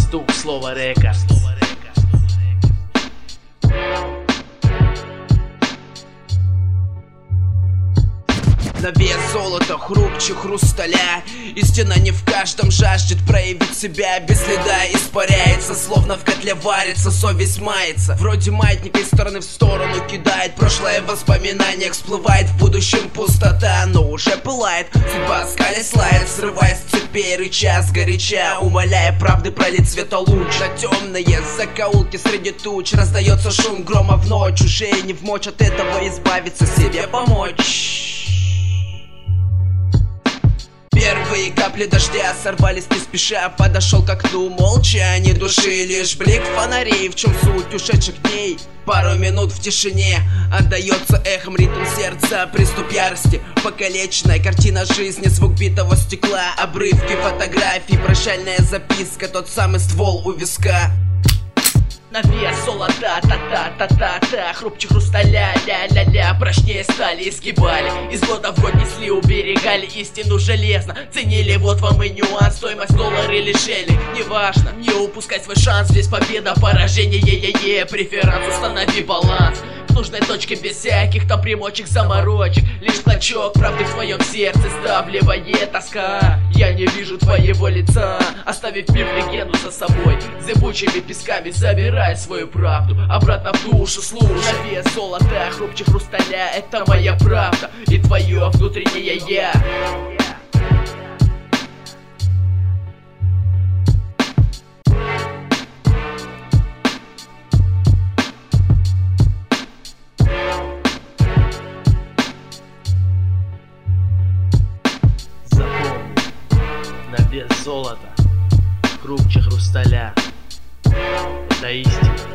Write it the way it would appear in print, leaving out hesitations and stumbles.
стук, слово река. На вес золота, хрупче хрусталя. Истина не в каждом жаждет проявить себя. Без следа испаряется, словно в котле варится. Совесть мается, вроде маятника из стороны в сторону кидает. Прошлое в воспоминаниях всплывает, в будущем пустота, но уже пылает. Судьба скалясь лает, срывая с цепей, рыча сгоряча, умоляя правды пролить светолуч. На темные закоулки среди туч раздается шум грома в ночь. Уже не в мочь от этого избавиться, себе помочь. Первые капли дождя сорвались не спеша. Подошел к окну молча, ни души, лишь блик фонарей. В чем суть ушедших дней? Пару минут в тишине отдается эхом ритм сердца, приступ ярости. Покалеченная картина жизни, звук битого стекла, обрывки фотографий, прощальная записка, тот самый ствол у виска. На вес золота, та-та-та-та-та, хрупче хрусталя, ля-ля-ля, прочнее стали, изгибали, из года в год несли, уберегали истину железно, ценили, вот вам и нюанс, стоимость доллары лишили, неважно, не упускай свой шанс, здесь победа, поражение, е-е-е, преферанс, установи баланс. В нужной точке без всяких там примочек, заморочек, лишь клочок правды в твоем сердце сдавливает тоска. Я не вижу твоего лица, оставив мир легенду за собой, зыбучими песками забирай свою правду обратно в душу, слушай. На вес золота, хрупче хрусталя, это моя правда и твое внутреннее я. На вес золота, хрупче хрусталя, это истина.